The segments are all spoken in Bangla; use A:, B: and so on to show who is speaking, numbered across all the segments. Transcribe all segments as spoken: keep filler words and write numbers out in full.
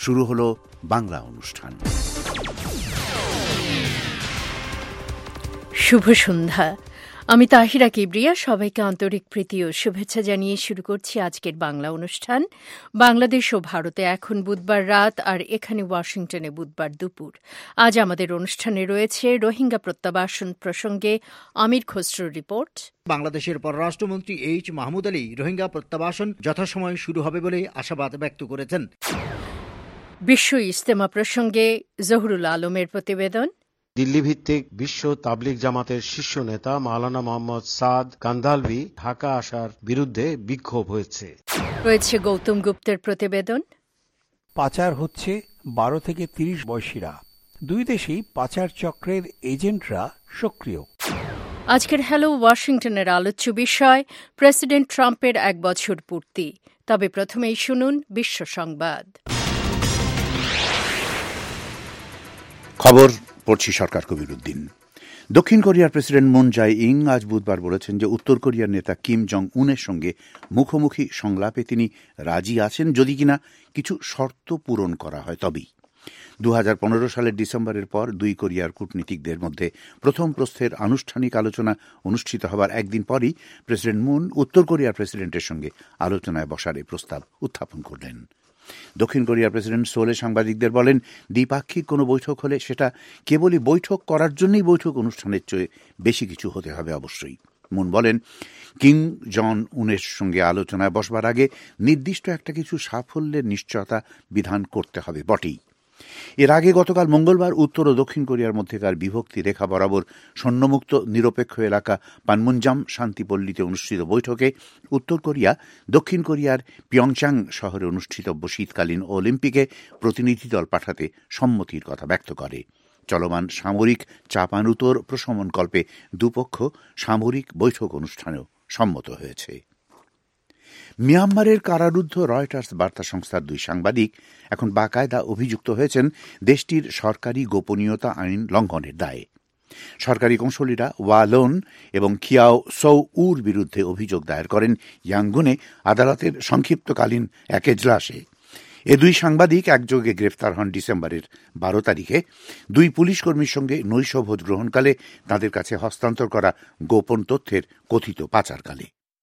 A: শুরু হলো বাংলা অনুষ্ঠান।
B: শুভ সন্ধ্যা। আমি তাহিরা কিবরিয়া সবাইকে আন্তরিক প্রীতি ও শুভেচ্ছা জানিয়ে শুরু করছি আজকের বাংলা অনুষ্ঠান। বাংলাদেশ ও ভারতে এখন বুধবার রাত, আর এখানে ওয়াশিংটনে বুধবার দুপুর। আজ আমাদের অনুষ্ঠানে রয়েছে রোহিঙ্গা প্রত্যাবাসন প্রসঙ্গে আমির খসরুর রিপোর্ট।
C: বাংলাদেশের পররাষ্ট্রমন্ত্রী এইচ মাহমুদ আলী রোহিঙ্গা প্রত্যাবাসন যথাসময়ে শুরু হবে বলে আশাবাদ ব্যক্ত করেছেন।
B: বিশ্ব ইজতেমা প্রসঙ্গে জহুরুল আলমের প্রতিবেদন।
D: দিল্লি ভিত্তিক বিশ্ব তাবলিগ জামাতের শীর্ষ নেতা মাওলানা মোহাম্মদ সাদ কান্দালভি ঢাকা আসার বিরুদ্ধে বিক্ষোভ হয়েছে।
B: রয়েছে গৌতম গুপ্তের প্রতিবেদন।
E: পাচার হচ্ছে বারো থেকে তিরিশ বয়সীরা। দুই দেশেই পাচার চক্রের এজেন্টরা সক্রিয়।
B: আজকের হ্যালো ওয়াশিংটনের আলোচ্য বিষয় প্রেসিডেন্ট ট্রাম্পের এক বছর পূর্তি। তবে প্রথমেই শুনুন বিশ্ব সংবাদ।
A: খবর পড়ছি সরকার কবির উদ্দিন। দক্ষিণ কোরিয়ার প্রেসিডেন্ট মুন জাই ইং আজ বুধবার বলেছেন যে উত্তর কোরিয়ার নেতা কিম জং উনের সঙ্গে মুখোমুখি সংলাপে তিনি রাজি আছেন, যদি কিনা কিছু শর্ত পূরণ করা হয় তবেই। দু হাজার পনেরো সালের ডিসেম্বরের পর দুই কোরিয়ার কূটনীতিকদের মধ্যে প্রথম প্রস্থের আনুষ্ঠানিক আলোচনা অনুষ্ঠিত হবার একদিন পরই প্রেসিডেন্ট মুন উত্তর কোরিয়ার প্রেসিডেন্টের সঙ্গে আলোচনায় বসার এই প্রস্তাব উত্থাপন করলেন। দক্ষিণ কোরিয়ার প্রেসিডেন্ট সোলে সাংবাদিকদের বলেন, দ্বিপাক্ষিক কোনো বৈঠক হলে সেটা কেবলই বৈঠক করার জন্যই বৈঠক অনুষ্ঠানের চেয়ে বেশি কিছু হতে হবে অবশ্যই। মুন বলেন, কিম জন উনের সঙ্গে আলোচনায় বসবার আগে নির্দিষ্ট একটা কিছু সাফল্যের নিশ্চয়তা বিধান করতে হবে বটেই। এর আগে গতকাল মঙ্গলবার উত্তর ও দক্ষিণ কোরিয়ার মধ্যেকার বিভক্তি রেখা বরাবর সৈন্যমুক্ত নিরপেক্ষ এলাকা পানমুনজাম শান্তিপল্লীতে অনুষ্ঠিত বৈঠকে উত্তর কোরিয়া দক্ষিণ কোরিয়ার পিয়ংচাং শহরে অনুষ্ঠিতব্য শীতকালীন অলিম্পিকে প্রতিনিধি দল পাঠাতে সম্মতির কথা ব্যক্ত করে। চলমান সামরিক চাপানুতোর প্রশমনকল্পে দুপক্ষ সামরিক বৈঠক অনুষ্ঠানেও সম্মত হয়েছে। মিয়ানমারের কারারুদ্ধ রয়টার্স বার্তা সংস্থার দুই সাংবাদিক এখন বাকায়দা অভিযুক্ত হয়েছেন দেশটির সরকারি গোপনীয়তা আইন লঙ্ঘনের দায়ে। সরকারি কৌঁসুলিরা ওয়ালোন এবং খিয়াও সৌ উর বিরুদ্ধে অভিযোগ দায়ের করেন ইয়াঙ্গুনে আদালতের সংক্ষিপ্তকালীন এক এজলাসে। এ দুই সাংবাদিক একযোগে গ্রেফতার হন ডিসেম্বরের বারো তারিখে দুই পুলিশ কর্মীর সঙ্গে নৈশভোজ গ্রহণকালে তাঁদের কাছে হস্তান্তর করা গোপন তথ্যের কথিত পাচারকালে।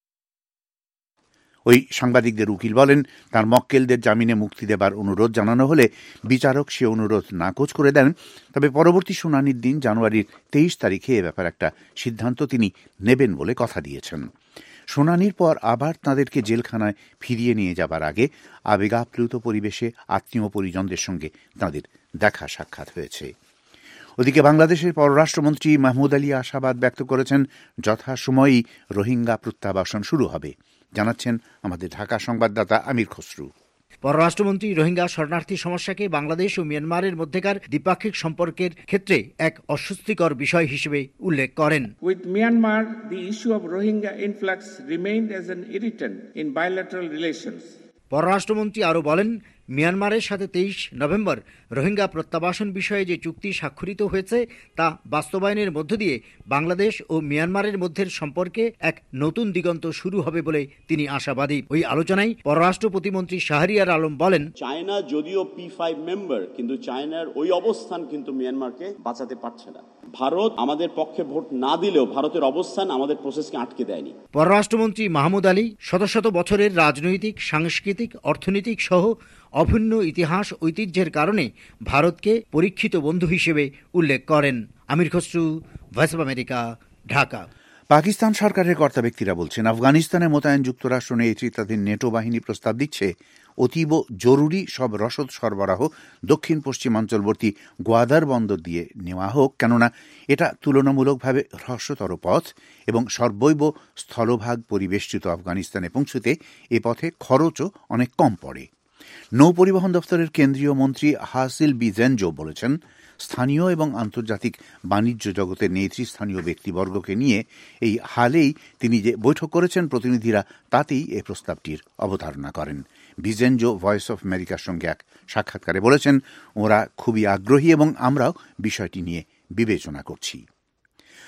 A: ওই সাংবাদিকদের উকিল বলেন, তার মক্কেলদের জামিনে মুক্তি দেবার অনুরোধ জানানো হলে বিচারক সে অনুরোধ নাকচ করে দেন। তবে পরবর্তী শুনানির দিন জানুয়ারির তেইশ তারিখে এ ব্যাপারে একটা সিদ্ধান্ত তিনি নেবেন বলে কথা দিয়েছেন। শুনানির পর আবার তাঁদেরকে জেলখানায় ফিরিয়ে নিয়ে যাবার আগে আবেগাপ্লুত পরিবেশে আত্মীয় পরিজনদের সঙ্গে তাঁদের দেখা সাক্ষাৎ হয়েছে। ওদিকে বাংলাদেশের পররাষ্ট্রমন্ত্রী মাহমুদ আলী আশাবাদ ব্যক্ত করেছেন, যথাসময়েই রোহিঙ্গা প্রত্যাবাসন শুরু হবে। জানাচ্ছেন আমাদের ঢাকা সংবাদদাতা আমির খসরু।
C: পররাষ্ট্রমন্ত্রী রোহিঙ্গা শরণার্থী সমস্যাকে বাংলাদেশ ও মিয়ানমারের মধ্যেকার দ্বিপাক্ষিক সম্পর্কের ক্ষেত্রে এক অস্বস্তিকর বিষয় হিসেবে উল্লেখ করেন।
F: With Myanmar, the issue of Rohingya influx remained as an irritant in bilateral relations.
C: পররাষ্ট্রমন্ত্রী আরও বলেন, মিয়ানমারের সাথে তেইশ নভেম্বর রোহিঙ্গা প্রত্যাবাসন বিষয়ে যে চুক্তি স্বাক্ষরিত হয়েছে তা বাস্তবায়নের মধ্য দিয়ে বাংলাদেশ ও মিয়ানমারের মধ্যের সম্পর্কে এক নতুন দিগন্ত শুরু হবে বলে তিনি আশাবাদী। ওই আলোচনায় পররাষ্ট্র প্রতিমন্ত্রী শাহরিয়ার আলম বলেন,
G: চায়না যদিও পি ফাইভ মেম্বার, কিন্তু চায়নার ওই অবস্থান কিন্তু মিয়ানমারকে বাঁচাতে পারছে না। ভারত আমাদের পক্ষে ভোট না দিলেও ভারতের অবস্থান আমাদের প্রসেসকে আটকে দেয়নি।
C: পররাষ্ট্রমন্ত্রী মাহমুদ আলী শত শত বছরের রাজনৈতিক, সাংস্কৃতিক, অর্থনৈতিক সহ অভিন্ন ইতিহাস ঐতিহ্যের কারণে ভারতকে পরীক্ষিত বন্ধু হিসেবে উল্লেখ করেন। Amir Khasru, voice of America, Dhaka.
A: Pakistan সরকারের কর্তা ব্যক্তিরা বলছেন, আফগানিস্তানে মোতায়েন যুক্তরাষ্ট্র নেতৃত্বাধীন নেটো বাহিনী প্রস্তাব দিচ্ছে অতীব জরুরি সব রসদ সরবরাহ দক্ষিণ পশ্চিমাঞ্চলবর্তী গোয়াদার বন্দর দিয়ে নেওয়া হোক, কেননা এটা তুলনামূলকভাবে হ্রস্বতর পথ এবং সর্বৈব স্থলভাগ পরিবেষ্টিত আফগানিস্তানে পৌঁছতে এ পথে খরচও অনেক কম পড়ে। নৌ পরিবহন দপ্তরের কেন্দ্রীয় মন্ত্রী হাসিল বিজেনজো বলেছেন, স্থানীয় এবং আন্তর্জাতিক বাণিজ্য জগতের নেতৃস্থানীয় ব্যক্তিবর্গকে নিয়ে এই হালেই তিনি যে বৈঠক করেছেন প্রতিনিধিরা তাতেই এ প্রস্তাবটির অবতারণা করেন। বিজেনজো ভয়েস অফ আমেরিকার সঙ্গে এক সাক্ষাৎকারে বলেছেন, ওরা খুবই আগ্রহী এবং আমরাও বিষয়টি নিয়ে বিবেচনা করছি।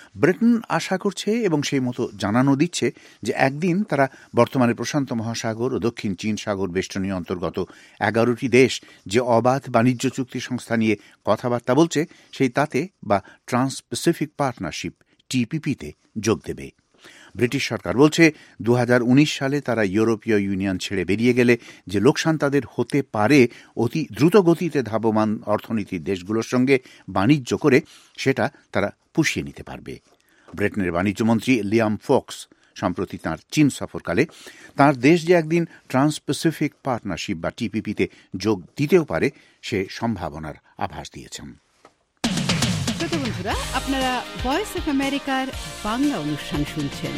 A: ব্রিটেন আশা করছে এবং সেই মতো জানানো দিচ্ছে যে একদিন তারা বর্তমানে প্রশান্ত মহাসাগর ও দক্ষিণ চীন সাগর বেষ্টনী অন্তর্গত এগারোটি দেশ যে অবাধ বাণিজ্য চুক্তি সংস্থা নিয়ে কথাবার্তা বলছে সেই তাতে বা ট্রান্স প্যাসিফিক পার্টনারশিপ টিপিপিতে যোগ দেবে। ব্রিটিশ সরকার বলছে দু হাজার উনিশ সালে তারা ইউরোপীয় ইউনিয়ন ছেড়ে বেরিয়ে গেলে যে লোকসান তাদের হতে পারে অতি দ্রুত গতিতে ধাবমান অর্থনীতির দেশগুলোর সঙ্গে বাণিজ্য করে সেটা তারা পুষিয়ে নিতে পারবে। ব্রিটেনের বাণিজ্যমন্ত্রী লিয়াম ফক্স সম্প্রতি তাঁর চীন সফরকালে তাঁর দেশ যে একদিন ট্রান্স প্যাসিফিক পার্টনারশিপ বা টিপিপিতে যোগ দিতেও পারে সে সম্ভাবনার আভাস দিয়েছেন।
H: শ্রোতা বন্ধুরা, আপনারা ভয়েস অফ আমেরিকার বাংলা অনুষ্ঠান শুনছেন।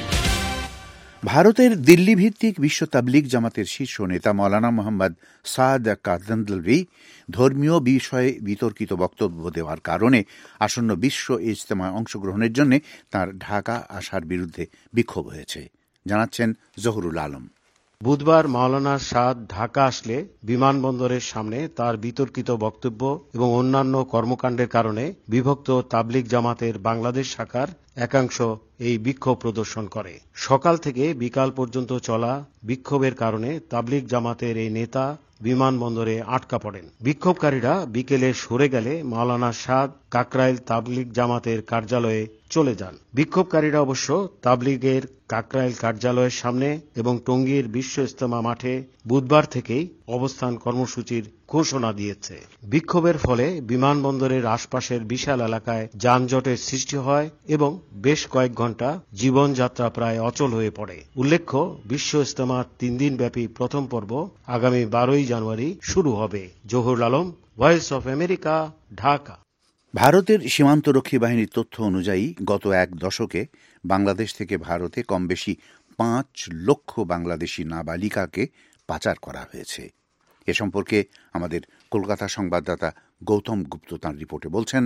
A: ভারতের দিল্লি ভিত্তিক বিশ্ব তাবলিগ জামাতের শীর্ষ নেতা মৌলানা মোহাম্মদ সাদ কান্দলভি ধর্মীয় বিষয়ে বিতর্কিত বক্তব্য দেওয়ার কারণে আসন্ন বিশ্ব ইজতেমায় অংশগ্রহণের জন্য তাঁর ঢাকা আসার বিরুদ্ধে বিক্ষোভ হয়েছে, জানাচ্ছেন জহুরুল আলম।
D: বুধবার মাওলানা সাদ ঢাকা আসলে বিমানবন্দরের সামনে তার বিতর্কিত বক্তব্য এবং অন্যান্য কর্মকাণ্ডের কারণে বিভক্ত তাবলিগ জামাতের বাংলাদেশ শাখার একাংশ এই বিক্ষোভ প্রদর্শন করে। সকাল থেকে বিকাল পর্যন্ত চলা বিক্ষোভের কারণে তাবলিগ জামাতের এই নেতা বিমানবন্দরে আটকা পড়েন। বিক্ষোভকারীরা বিকেলে সরে গেলে মাওলানা সাদ কাকরাইল তাবলিগ জামাতের কার্যালয়ে চলে যান। বিক্ষোভকারীরা অবশ্য তাবলিগের কাকরাইল কার্যালয়ের সামনে এবং টঙ্গীর বিশ্ব ইজতেমা মাঠে বুধবার থেকেই অবস্থান কর্মসূচির ঘোষণা দিয়েছে। বিক্ষোভের ফলে বিমানবন্দরের আশপাশের বিশাল এলাকায় যানজটের সৃষ্টি হয় এবং বেশ কয়েক ঘণ্টা জীবনযাত্রা প্রায় অচল হয়ে পড়ে। উল্লেখ্য, বিশ্ব ইজতেমার তিন দিন ব্যাপী প্রথম পর্ব আগামী বারোই জানুয়ারি শুরু হবে। Zahurul Alam, voice of America, Dhaka.
A: ভারতের সীমান্তরক্ষী বাহিনীর তথ্য অনুযায়ী গত এক দশকে বাংলাদেশ থেকে ভারতে কম বেশি পাঁচ লক্ষ বাংলাদেশি নাবালিকাকে পাচার করা হয়েছে। এ সম্পর্কে আমাদের কলকাতা সংবাদদাতা গৌতম গুপ্ত তাঁর রিপোর্টে বলছেন,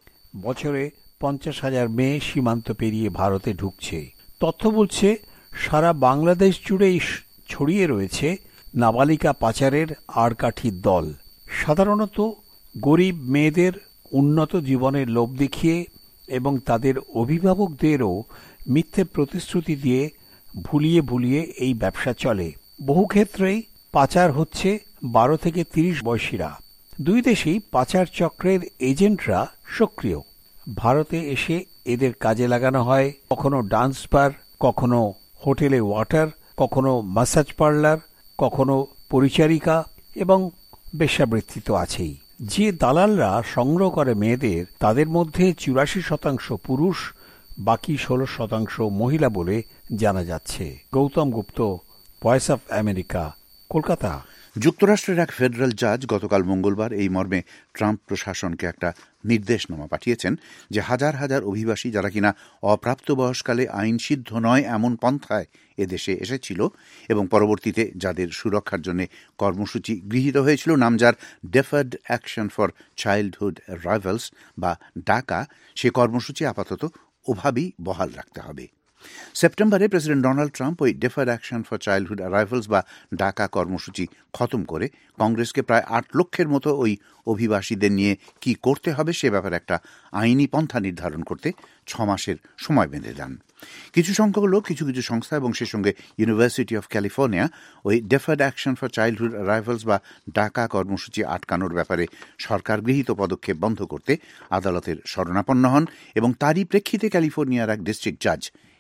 E: বছরে পঞ্চাশ হাজার মেয়ে সীমান্ত পেরিয়ে ভারতে ঢুকছে। তথ্য বলছে সারা বাংলাদেশ জুড়েই ছড়িয়ে রয়েছে নাবালিকা পাচারের আড়কাঠির দল। সাধারণত গরিব মেয়েদের উন্নত জীবনের লোভ দেখিয়ে এবং তাদের অভিভাবকদেরও মিথ্যে প্রতিশ্রুতি দিয়ে ভুলিয়ে ভুলিয়ে এই ব্যবসা চলে। বহু ক্ষেত্রেই পাচার হচ্ছে বারো থেকে তিরিশ বয়সীরা। দুই দেশেই পাচার চক্রের এজেন্টরা সক্রিয়। ভারতে এসে এদের কাজে লাগানো হয় কখনো ডান্স বার, কখনো হোটেলে ওয়াটার, কখনো ম্যাসাজ পার্লার, কখনো পরিচারিকা এবং বেশ্যাবৃত্তি তো আছেই। যে দালালরা সংগ্রহ করে মেয়েদের, তাদের মধ্যে চুরাশি শতাংশ পুরুষ, বাকি ষোলো শতাংশ মহিলা বলে জানা যাচ্ছে। Gautam Gupta, voice of America, Kolkata.
A: যুক্তরাষ্ট্রের এক ফেডারেল জাজ গতকাল মঙ্গলবার এই মর্মে ট্রাম্প প্রশাসনকে একটা নির্দেশনামা পাঠিয়েছেন যে হাজার হাজার অভিবাসী যারা কিনা অপ্রাপ্তবয়স্কালে আইন সিদ্ধ নয় এমন পন্থায় এদেশে এসেছিল এবং পরবর্তীতে যাদের সুরক্ষার জন্য কর্মসূচি গৃহীত হয়েছিল, নামজার deferred action for childhood arrivals বা ডাকা, সে কর্মসূচি আপাতত ওভাবেই বহাল রাখতে হবে। সেপ্টেম্বরে প্রেসিডেন্ট ডোনাল্ড ট্রাম্প ওই deferred action for childhood arrivals বা ডাকা কর্মসূচি খতম করে কংগ্রেসকে প্রায় আট লক্ষের মতো ওই অভিবাসীদের নিয়ে কি করতে হবে সে ব্যাপারে একটা আইনি পন্থা নির্ধারণ করতে ছ মাসের সময় বেঁধে দেন। কিছু সংখ্যক লোক, কিছু কিছু সংস্থা এবং সে সঙ্গে ইউনিভার্সিটি অফ ক্যালিফোর্নিয়া ওই deferred action for childhood arrivals বা ডাকা কর্মসূচি আটকানোর ব্যাপারে সরকার গৃহীত পদক্ষেপ বন্ধ করতে আদালতের শরণাপন্ন হন এবং তারই প্রেক্ষিতে ক্যালিফোর্নিয়ার এক ডিস্ট্রিক্ট জাজ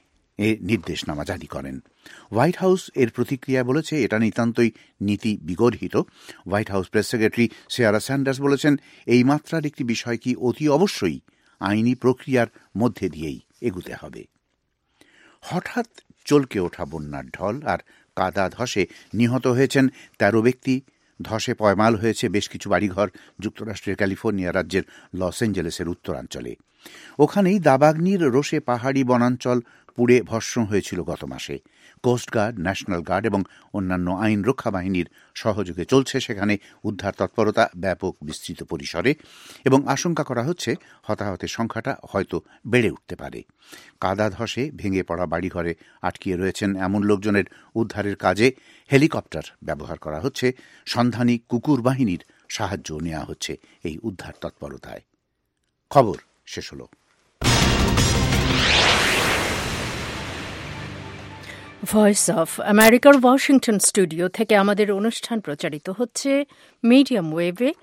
A: এ নির্দেশনামা জারি করেন। হোয়াইট হাউস এর প্রতিক্রিয়া বলেছে এটা নিতান্তই নীতি বিগর্হিত। White House press secretary Sarah Sanders বলেছেন, এই মাত্রার একটি বিষয় কি অতি অবশ্যই আইনি প্রক্রিয়ার মধ্যে দিয়েই এগুতে হবে। হঠাৎ চলকে ওঠা বন্যার ঢল আর কাদা ধসে নিহত হয়েছেন তেরো ব্যক্তি। ধসে পয়মাল হয়েছে বেশ কিছু বাড়িঘর যুক্তরাষ্ট্রের ক্যালিফোর্নিয়া রাজ্যের লস এঞ্জেলেসের উত্তরাঞ্চলে। ওখানেই দাবাগ্নির রোষে পাহাড়ি বনাঞ্চল পুড়ে ভস্ম হয়েছিল গত মাসে। কোস্টগার্ড, ন্যাশনাল গার্ড এবং অন্যান্য আইন রক্ষা বাহিনীর সহযোগে চলছে সেখানে উদ্ধার তৎপরতা ব্যাপক বিস্তৃত পরিসরে এবং আশঙ্কা করা হচ্ছে হতাহতের সংখ্যাটা হয়তো বেড়ে উঠতে পারে। কাদা ধসে ভেঙে পড়া বাড়িঘরে আটকিয়ে রয়েছেন এমন লোকজনের উদ্ধারের কাজে হেলিকপ্টার ব্যবহার করা হচ্ছে। সন্ধানী কুকুর বাহিনীর সাহায্য নেওয়া হচ্ছে এই উদ্ধার তৎপরতায়। খবর শেষ হল।
B: ভয়েস অফ আমেরিকার ওয়াশিংটন স্টুডিও থেকে আমাদের অনুষ্ঠান প্রচারিত হচ্ছে মিডিয়াম ওয়েভে